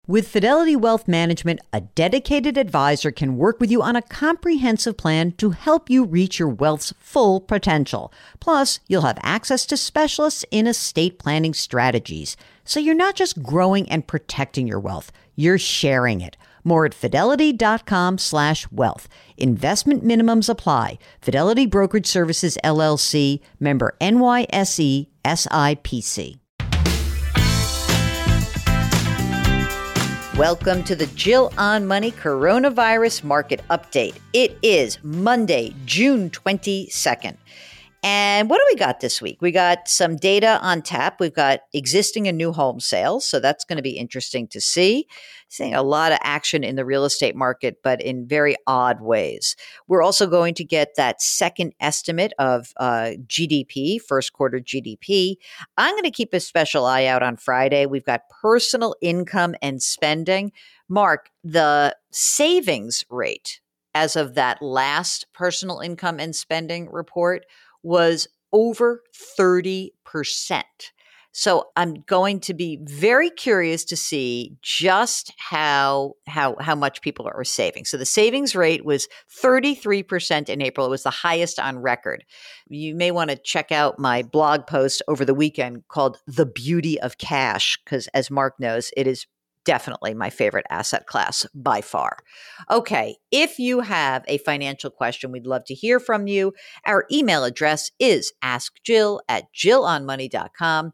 With Fidelity Wealth Management, a dedicated advisor can work with you on a comprehensive plan to help you reach your wealth's full potential. Plus, you'll have access to specialists in estate planning strategies. So you're not just growing and protecting your wealth, you're sharing it. More at fidelity.com/wealth. Investment minimums apply. Fidelity Brokerage Services, LLC, member NYSE, SIPC. Welcome to the Jill on Money Coronavirus Market Update. It is Monday, June 22nd. And what do we got this week? We got some data on tap. We've got existing and new home sales. So that's going to be interesting to see. Seeing a lot of action in the real estate market, but in very odd ways. We're also going to get that second estimate of GDP, first quarter GDP. I'm going to keep a special eye out on Friday. We've got personal income and spending. Mark, the savings rate as of that last personal income and spending report was over 30%. So I'm going to be very curious to see just how much people are saving. So the savings rate was 33% in April. It was the highest on record. You may want to check out my blog post over the weekend called The Beauty of Cash, because as Mark knows, it is definitely my favorite asset class by far. Okay, if you have a financial question, we'd love to hear from you. Our email address is askjill@jillonmoney.com,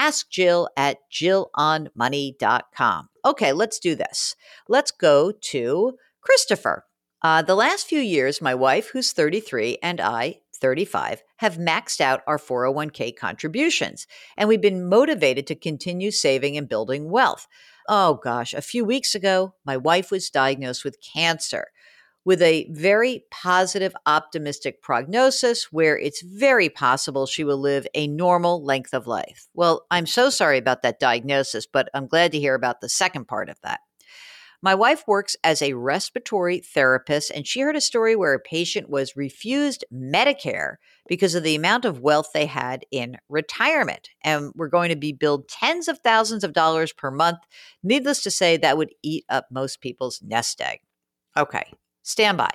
askjill@jillonmoney.com. Okay, let's do this. Let's go to Christopher. The last few years, my wife, who's 33, and I, 35, have maxed out our 401k contributions, and we've been motivated to continue saving and building wealth. Oh gosh, a few weeks ago, my wife was diagnosed with cancer with a very positive, optimistic prognosis where it's very possible she will live a normal length of life. Well, I'm so sorry about that diagnosis, but I'm glad to hear about the second part of that. My wife works as a respiratory therapist, and she heard a story where a patient was refused Medicare because of the amount of wealth they had in retirement. And we're going to be billed tens of thousands of dollars per month. Needless to say, that would eat up most people's nest egg. Okay, stand by.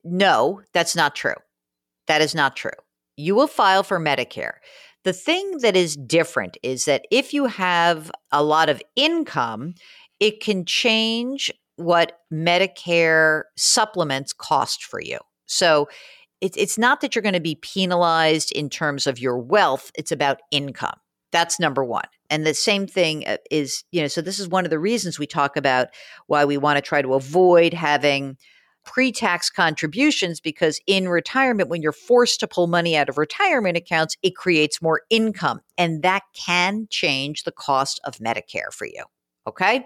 No, that's not true. That is not true. You will file for Medicare. The thing that is different is that if you have a lot of income, it can change what Medicare supplements cost for you. So it's not that you're going to be penalized in terms of your wealth. It's about income. That's number one. And the same thing is, so this is one of the reasons we talk about why we want to try to avoid having pre-tax contributions, because in retirement, when you're forced to pull money out of retirement accounts, it creates more income. And that can change the cost of Medicare for you. Okay?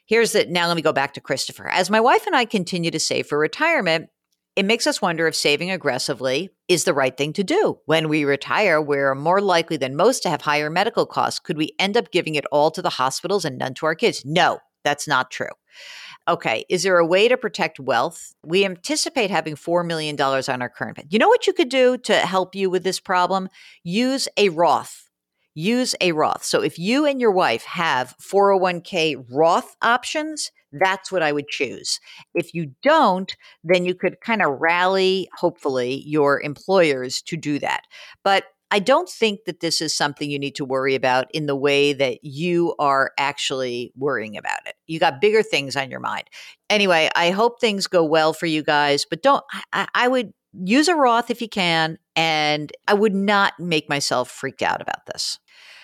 Now let me go back to Christopher. As my wife and I continue to save for retirement, it makes us wonder if saving aggressively is the right thing to do. When we retire, we're more likely than most to have higher medical costs. Could we end up giving it all to the hospitals and none to our kids? No, that's not true. Okay, is there a way to protect wealth? We anticipate having $4 million on our current plan. You know what you could do to help you with this problem? Use a Roth. Use a Roth. So if you and your wife have 401k Roth options, that's what I would choose. If you don't, then you could kind of rally, hopefully, your employers to do that. But I don't think that this is something you need to worry about in the way that you are actually worrying about it. You got bigger things on your mind. Anyway, I hope things go well for you guys, but I would use a Roth if you can, and I would not make myself freaked out about this.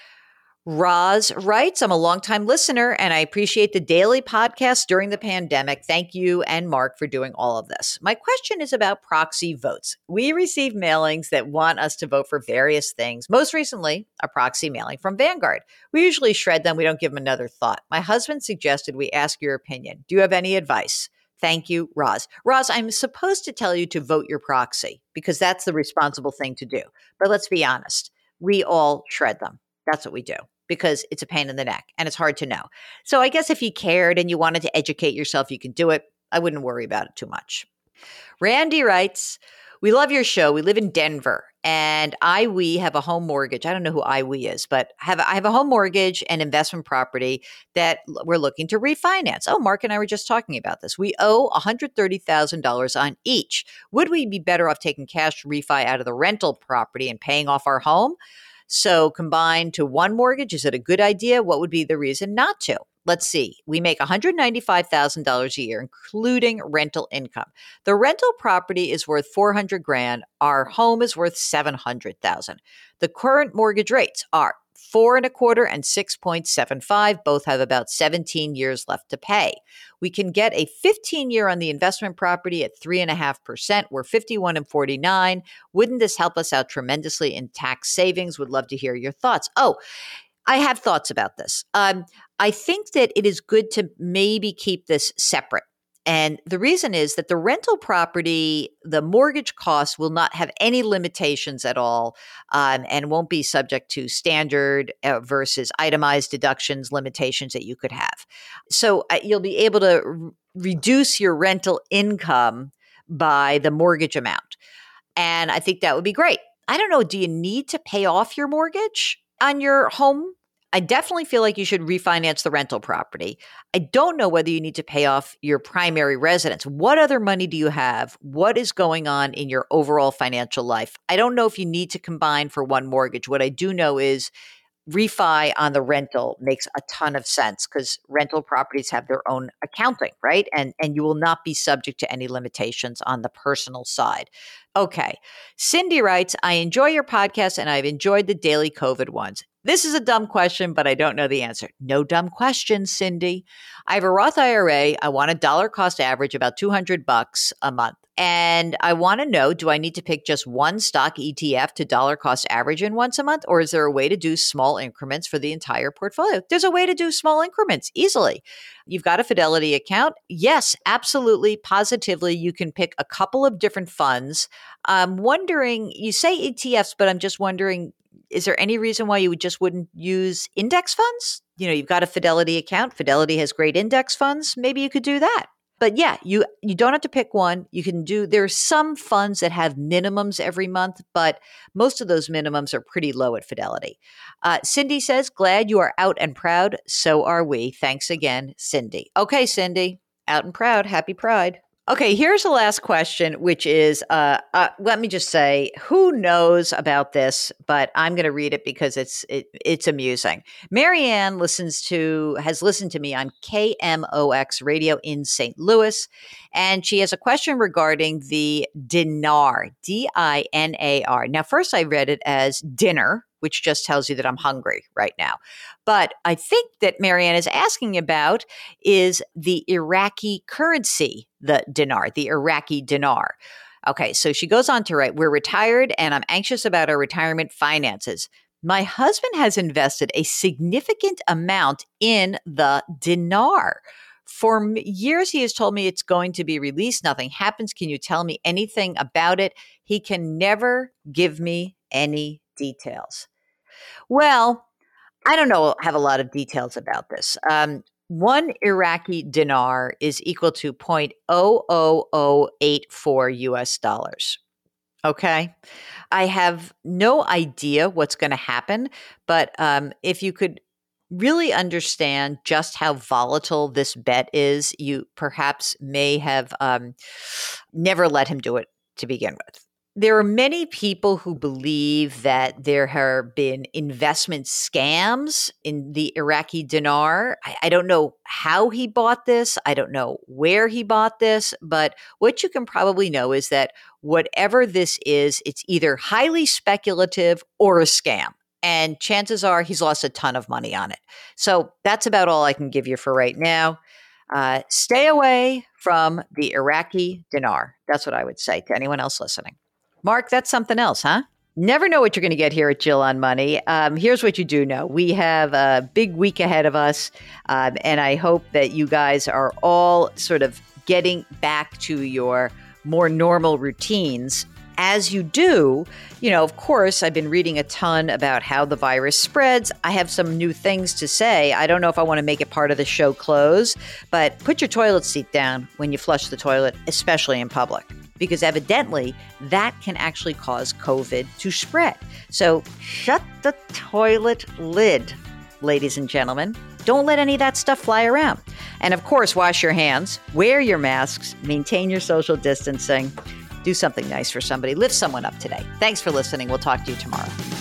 Roz writes, I'm a longtime listener and I appreciate the daily podcast during the pandemic. Thank you and Mark for doing all of this. My question is about proxy votes. We receive mailings that want us to vote for various things. Most recently, a proxy mailing from Vanguard. We usually shred them. We don't give them another thought. My husband suggested we ask your opinion. Do you have any advice? Thank you, Roz. Roz, I'm supposed to tell you to vote your proxy because that's the responsible thing to do. But let's be honest. We all shred them. That's what we do, because it's a pain in the neck and it's hard to know. So I guess if you cared and you wanted to educate yourself, you can do it. I wouldn't worry about it too much. Randy writes, We love your show. We live in Denver, and we have a home mortgage. I don't know who we is, but I have a home mortgage and investment property that we're looking to refinance. Oh, Mark and I were just talking about this. We owe $130,000 on each. Would we be better off taking cash refi out of the rental property and paying off our home? So combined to one mortgage, is it a good idea? What would be the reason not to? Let's see. We make $195,000 a year, including rental income. The rental property is worth $400,000. Our home is worth $700,000. The current mortgage rates are 4.25% and 6.75%. Both have about 17 years left to pay. We can get a 15-year on the investment property at 3.5%. We're 51 and 49. Wouldn't this help us out tremendously in tax savings? Would love to hear your thoughts. Oh, I have thoughts about this. I think that it is good to maybe keep this separate. And the reason is that the rental property, the mortgage costs will not have any limitations at all, and won't be subject to standard versus itemized deductions limitations that you could have. So you'll be able to reduce your rental income by the mortgage amount. And I think that would be great. I don't know, do you need to pay off your mortgage on your home? I definitely feel like you should refinance the rental property. I don't know whether you need to pay off your primary residence. What other money do you have? What is going on in your overall financial life? I don't know if you need to combine for one mortgage. What I do know is refi on the rental makes a ton of sense because rental properties have their own accounting, right? And you will not be subject to any limitations on the personal side. Okay. Cindy writes, I enjoy your podcast and I've enjoyed the daily COVID ones. This is a dumb question, but I don't know the answer. No dumb questions, Cindy. I have a Roth IRA. I want a dollar cost average, about $200 a month. And I want to know, do I need to pick just one stock ETF to dollar cost average in once a month? Or is there a way to do small increments for the entire portfolio? There's a way to do small increments easily. You've got a Fidelity account. Yes, absolutely, positively. You can pick a couple of different funds. I'm wondering, you say ETFs, but I'm just wondering, is there any reason why you wouldn't use index funds? You know, you've got a Fidelity account. Fidelity has great index funds. Maybe you could do that. But yeah, you don't have to pick one. You can there are some funds that have minimums every month, but most of those minimums are pretty low at Fidelity. Cindy says, glad you are out and proud. So are we. Thanks again, Cindy. Okay, Cindy, out and proud. Happy Pride. Okay, here's the last question, which is, let me just say, who knows about this, but I'm going to read it because it's amusing. Marianne has listened to me on KMOX radio in St. Louis, and she has a question regarding the dinar, DINAR. Now, first I read it as dinner, which just tells you that I'm hungry right now. But I think that Marianne is asking about is the Iraqi currency, the dinar, the Iraqi dinar. Okay, so she goes on to write, we're retired and I'm anxious about our retirement finances. My husband has invested a significant amount in the dinar. For years, he has told me it's going to be released. Nothing happens. Can you tell me anything about it? He can never give me any details. Well, I don't know, have a lot of details about this. One Iraqi dinar is equal to 0.00084 US dollars. Okay. I have no idea what's going to happen, but if you could really understand just how volatile this bet is, you perhaps may have never let him do it to begin with. There are many people who believe that there have been investment scams in the Iraqi dinar. I don't know how he bought this. I don't know where he bought this. But what you can probably know is that whatever this is, it's either highly speculative or a scam. And chances are he's lost a ton of money on it. So that's about all I can give you for right now. Stay away from the Iraqi dinar. That's what I would say to anyone else listening. Mark, that's something else, huh? Never know what you're going to get here at Jill on Money. Here's what you do know. We have a big week ahead of us, and I hope that you guys are all sort of getting back to your more normal routines. As you do, of course, I've been reading a ton about how the virus spreads. I have some new things to say. I don't know if I want to make it part of the show close, but put your toilet seat down when you flush the toilet, especially in public. because evidently that can actually cause COVID to spread. So shut the toilet lid, ladies and gentlemen. Don't let any of that stuff fly around. And of course, wash your hands, wear your masks, maintain your social distancing, do something nice for somebody, lift someone up today. Thanks for listening. We'll talk to you tomorrow.